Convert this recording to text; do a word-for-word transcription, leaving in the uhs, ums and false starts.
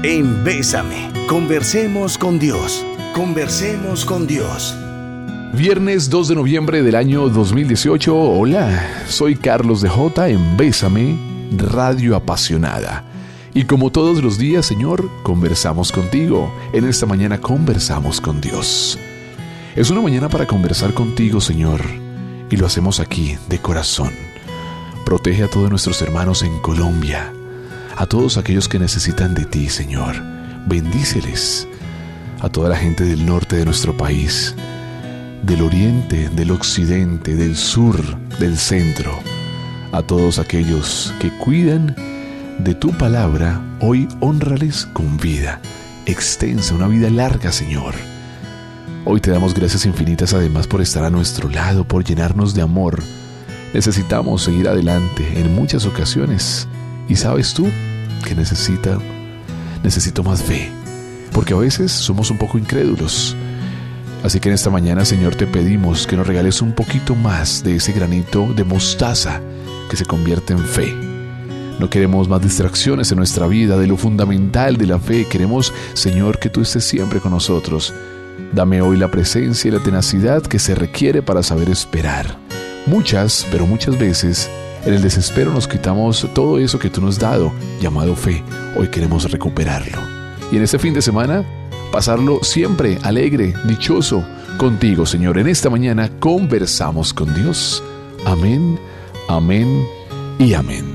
en Bésame. Conversemos con Dios. Conversemos con Dios. Viernes dos de noviembre del año dos mil dieciocho. Hola, soy Carlos de J en Bésame, Radio Apasionada. Y como todos los días, Señor, conversamos contigo. En esta mañana conversamos con Dios. Es una mañana para conversar contigo, Señor, y lo hacemos aquí, de corazón. Protege a todos nuestros hermanos en Colombia, a todos aquellos que necesitan de ti, Señor. Bendíceles. A toda la gente del norte de nuestro país, del oriente, del occidente, del sur, del centro. A todos aquellos que cuidan de tu palabra, hoy hónrales con vida extensa, una vida larga, Señor. Hoy te damos gracias infinitas además por estar a nuestro lado, por llenarnos de amor. Necesitamos seguir adelante en muchas ocasiones. Y sabes tú que necesita, necesito más fe, porque a veces somos un poco incrédulos. Así que en esta mañana, Señor, te pedimos que nos regales un poquito más de ese granito de mostaza que se convierte en fe. No queremos más distracciones en nuestra vida de lo fundamental de la fe. Queremos, Señor, que tú estés siempre con nosotros. Dame hoy la presencia y la tenacidad que se requiere para saber esperar. Muchas, pero muchas veces, en el desespero nos quitamos todo eso que tú nos has dado, llamado fe. Hoy queremos recuperarlo. Y en este fin de semana, pasarlo siempre alegre, dichoso, contigo, Señor. En esta mañana conversamos con Dios. Amén, amén y amén.